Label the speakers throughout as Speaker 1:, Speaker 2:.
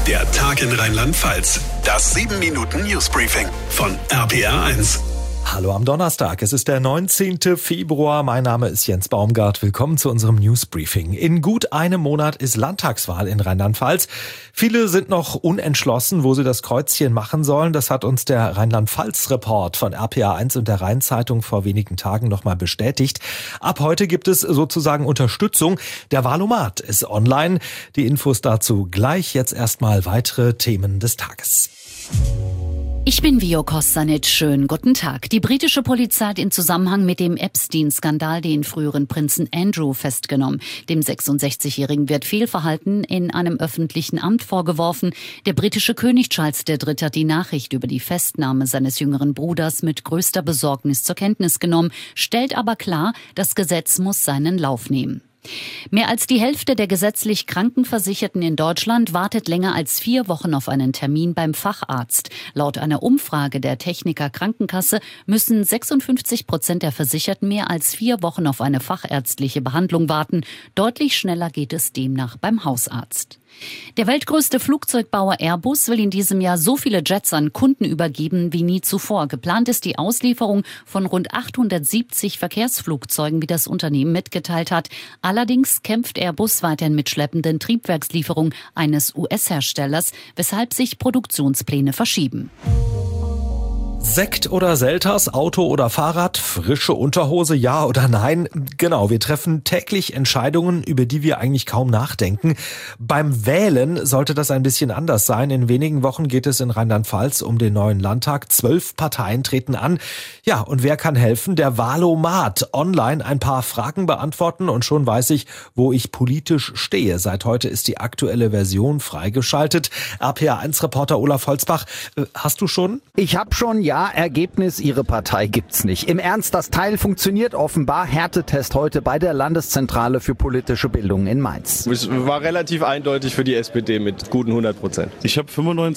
Speaker 1: Der Tag in Rheinland-Pfalz. Das 7-Minuten-Newsbriefing von RPR1.
Speaker 2: Hallo am Donnerstag, es ist der 19. Februar, mein Name ist Jens Baumgart, willkommen zu unserem Newsbriefing. In gut einem Monat ist Landtagswahl in Rheinland-Pfalz. Viele sind noch unentschlossen, wo sie das Kreuzchen machen sollen. Das hat uns der Rheinland-Pfalz-Report von RPR1 und der Rheinzeitung vor wenigen Tagen nochmal bestätigt. Ab heute gibt es sozusagen Unterstützung. Der Wahlomat ist online. Die Infos dazu gleich, jetzt erstmal weitere Themen des Tages.
Speaker 3: Ich bin Vio Kostanic. Schönen guten Tag. Die britische Polizei hat in Zusammenhang mit dem Epstein-Skandal den früheren Prinzen Andrew festgenommen. Dem 66-Jährigen wird Fehlverhalten in einem öffentlichen Amt vorgeworfen. Der britische König Charles III. Hat die Nachricht über die Festnahme seines jüngeren Bruders mit größter Besorgnis zur Kenntnis genommen, stellt aber klar, das Gesetz muss seinen Lauf nehmen. Mehr als die Hälfte der gesetzlich Krankenversicherten in Deutschland wartet länger als 4 Wochen auf einen Termin beim Facharzt. Laut einer Umfrage der Techniker Krankenkasse müssen 56% der Versicherten mehr als 4 Wochen auf eine fachärztliche Behandlung warten. Deutlich schneller geht es demnach beim Hausarzt. Der weltgrößte Flugzeugbauer Airbus will in diesem Jahr so viele Jets an Kunden übergeben wie nie zuvor. Geplant ist die Auslieferung von rund 870 Verkehrsflugzeugen, wie das Unternehmen mitgeteilt hat. Allerdings kämpft Airbus weiterhin mit schleppenden Triebwerkslieferungen eines US-Herstellers, weshalb sich Produktionspläne verschieben.
Speaker 2: Sekt oder Selters, Auto oder Fahrrad, frische Unterhose, ja oder nein? Genau, wir treffen täglich Entscheidungen, über die wir eigentlich kaum nachdenken. Beim Wählen sollte das ein bisschen anders sein. In wenigen Wochen geht es in Rheinland-Pfalz um den neuen Landtag. 12 Parteien treten an. Ja, und wer kann helfen? Der Wahlomat. Online ein paar Fragen beantworten und schon weiß ich, wo ich politisch stehe. Seit heute ist die aktuelle Version freigeschaltet. RPR1-Reporter Olaf Holzbach, hast du schon?
Speaker 4: Ich habe schon, ja, Ergebnis, Ihre Partei gibt's nicht. Im Ernst, das Teil funktioniert offenbar. Härtetest heute bei der Landeszentrale für politische Bildung in Mainz.
Speaker 5: Es war relativ eindeutig für die SPD mit guten 100%.
Speaker 6: Ich habe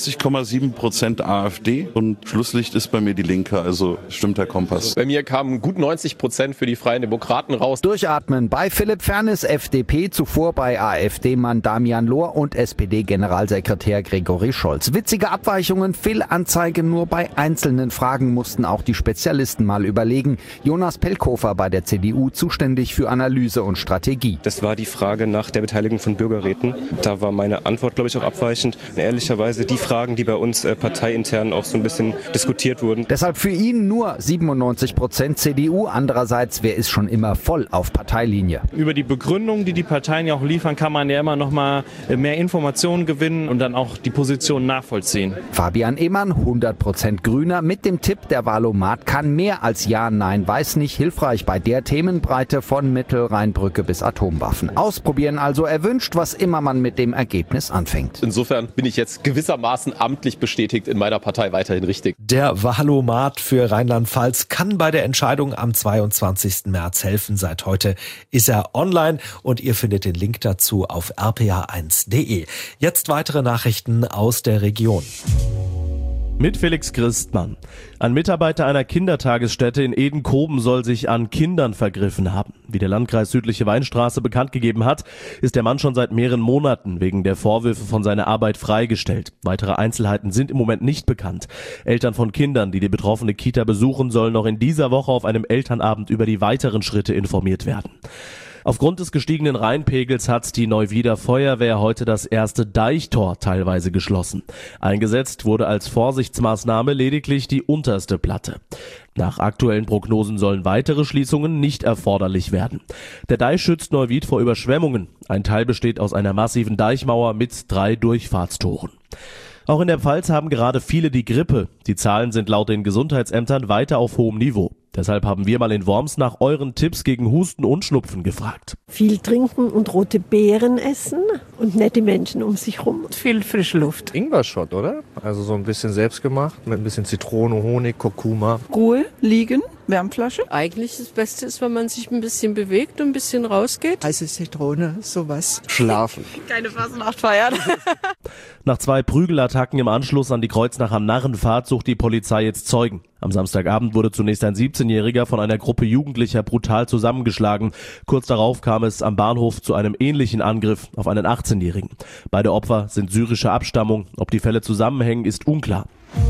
Speaker 6: 95,7% AfD und Schlusslicht ist bei mir die Linke, also stimmt der Kompass.
Speaker 5: Bei mir kamen gut 90% für die Freien Demokraten raus.
Speaker 4: Durchatmen bei Philipp Fernes, FDP, zuvor bei AfD-Mann Damian Lohr und SPD-Generalsekretär Gregory Scholz. Witzige Abweichungen, Fehlanzeige nur bei einzelnen Fragen mussten auch die Spezialisten mal überlegen. Jonas Pelkofer bei der CDU, zuständig für Analyse und Strategie.
Speaker 7: Das war die Frage nach der Beteiligung von Bürgerräten. Da war meine Antwort, glaube ich, auch abweichend. Ehrlicherweise die Fragen, die bei uns parteiintern auch so ein bisschen diskutiert wurden.
Speaker 4: Deshalb für ihn nur 97% CDU. Andererseits, wer ist schon immer voll auf Parteilinie?
Speaker 8: Über die Begründung, die die Parteien ja auch liefern, kann man ja immer noch mal mehr Informationen gewinnen und dann auch die Position nachvollziehen.
Speaker 4: Fabian Ehmann, 100% Grüner, mit dem Tipp, der Wahlomat kann mehr als Ja, Nein, weiß nicht hilfreich bei der Themenbreite von Mittelrheinbrücke bis Atomwaffen. Ausprobieren also erwünscht, was immer man mit dem Ergebnis anfängt.
Speaker 5: Insofern bin ich jetzt gewissermaßen amtlich bestätigt in meiner Partei weiterhin richtig.
Speaker 2: Der Wahlomat für Rheinland-Pfalz kann bei der Entscheidung am 22. März helfen. Seit heute ist er online und ihr findet den Link dazu auf rpa1.de. Jetzt weitere Nachrichten aus der Region.
Speaker 9: Mit Felix Christmann. Ein Mitarbeiter einer Kindertagesstätte in Edenkoben soll sich an Kindern vergriffen haben. Wie der Landkreis Südliche Weinstraße bekannt gegeben hat, ist der Mann schon seit mehreren Monaten wegen der Vorwürfe von seiner Arbeit freigestellt. Weitere Einzelheiten sind im Moment nicht bekannt. Eltern von Kindern, die die betroffene Kita besuchen, sollen noch in dieser Woche auf einem Elternabend über die weiteren Schritte informiert werden. Aufgrund des gestiegenen Rheinpegels hat die Neuwieder Feuerwehr heute das erste Deichtor teilweise geschlossen. Eingesetzt wurde als Vorsichtsmaßnahme lediglich die unterste Platte. Nach aktuellen Prognosen sollen weitere Schließungen nicht erforderlich werden. Der Deich schützt Neuwied vor Überschwemmungen. Ein Teil besteht aus einer massiven Deichmauer mit 3 Durchfahrtstoren. Auch in der Pfalz haben gerade viele die Grippe. Die Zahlen sind laut den Gesundheitsämtern weiter auf hohem Niveau. Deshalb haben wir mal in Worms nach euren Tipps gegen Husten und Schnupfen gefragt.
Speaker 10: Viel trinken und rote Beeren essen und nette Menschen um sich rum.
Speaker 11: Viel frische Luft. Ingwer-Shot, oder? Also so ein bisschen selbstgemacht mit ein bisschen Zitrone, Honig, Kurkuma.
Speaker 12: Ruhe, liegen, Wärmflasche.
Speaker 13: Eigentlich das Beste ist, wenn man sich ein bisschen bewegt und ein bisschen rausgeht.
Speaker 12: Heiße Zitrone, sowas.
Speaker 11: Schlafen.
Speaker 12: Keine Fasnacht feiern.
Speaker 9: Nach 2 Prügelattacken im Anschluss an die Kreuznacher Narrenfahrt sucht die Polizei jetzt Zeugen. Am Samstagabend wurde zunächst ein 17-Jähriger von einer Gruppe Jugendlicher brutal zusammengeschlagen. Kurz darauf kam es am Bahnhof zu einem ähnlichen Angriff auf einen 18-Jährigen. Beide Opfer sind syrischer Abstammung. Ob die Fälle zusammenhängen, ist unklar.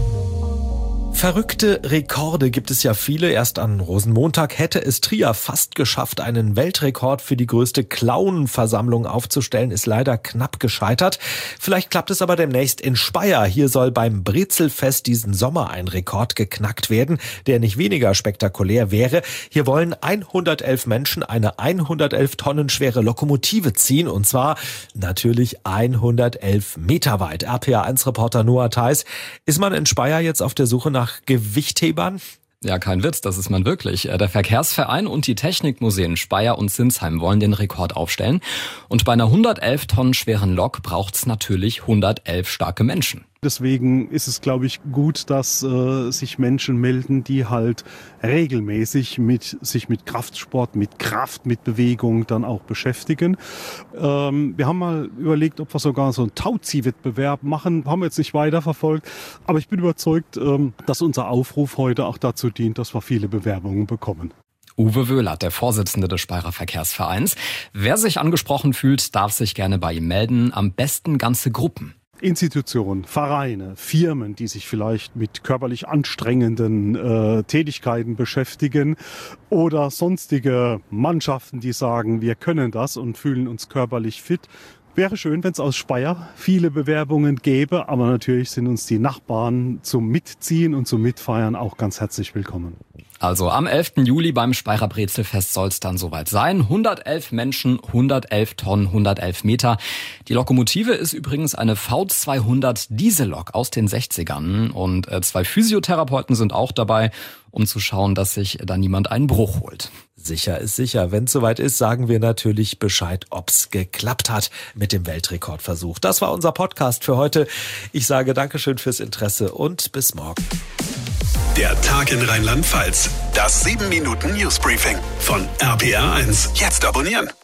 Speaker 2: Verrückte Rekorde gibt es ja viele. Erst an Rosenmontag hätte es Trier fast geschafft, einen Weltrekord für die größte Clownenversammlung aufzustellen, ist leider knapp gescheitert. Vielleicht klappt es aber demnächst in Speyer. Hier soll beim Brezelfest diesen Sommer ein Rekord geknackt werden, der nicht weniger spektakulär wäre. Hier wollen 111 Menschen eine 111 Tonnen schwere Lokomotive ziehen, und zwar natürlich 111 Meter weit. RPA1-Reporter Noah Theis. Ist man in Speyer jetzt auf der Suche nach Gewichthebern?
Speaker 14: Ja, kein Witz, das ist man wirklich. Der Verkehrsverein und die Technikmuseen Speyer und Sinsheim wollen den Rekord aufstellen. Und bei einer 111 Tonnen schweren Lok braucht's natürlich 111 starke Menschen.
Speaker 15: Deswegen ist es, glaube ich, gut, dass sich Menschen melden, die halt regelmäßig sich mit Kraftsport, mit Kraft, mit Bewegung dann auch beschäftigen. Wir haben mal überlegt, ob wir sogar so einen Tauziehwettbewerb machen. Haben wir jetzt nicht weiterverfolgt. Aber ich bin überzeugt, dass unser Aufruf heute auch dazu dient, dass wir viele Bewerbungen bekommen.
Speaker 14: Uwe Wöhlert, der Vorsitzende des Speyerer Verkehrsvereins. Wer sich angesprochen fühlt, darf sich gerne bei ihm melden. Am besten ganze Gruppen.
Speaker 15: Institutionen, Vereine, Firmen, die sich vielleicht mit körperlich anstrengenden Tätigkeiten beschäftigen oder sonstige Mannschaften, die sagen, wir können das und fühlen uns körperlich fit. Wäre schön, wenn es aus Speyer viele Bewerbungen gäbe, aber natürlich sind uns die Nachbarn zum Mitziehen und zum Mitfeiern auch ganz herzlich willkommen.
Speaker 14: Also am 11. Juli beim Speyerer Brezelfest soll es dann soweit sein. 111 Menschen, 111 Tonnen, 111 Meter. Die Lokomotive ist übrigens eine V200 Diesellok aus den 60ern. Und 2 Physiotherapeuten sind auch dabei, um zu schauen, dass sich da niemand einen Bruch holt.
Speaker 2: Sicher ist sicher. Wenn es soweit ist, sagen wir natürlich Bescheid, ob's geklappt hat mit dem Weltrekordversuch. Das war unser Podcast für heute. Ich sage Dankeschön fürs Interesse und bis morgen.
Speaker 1: Der Tag in Rheinland-Pfalz. Das 7-Minuten-Newsbriefing von RPA1. Jetzt abonnieren.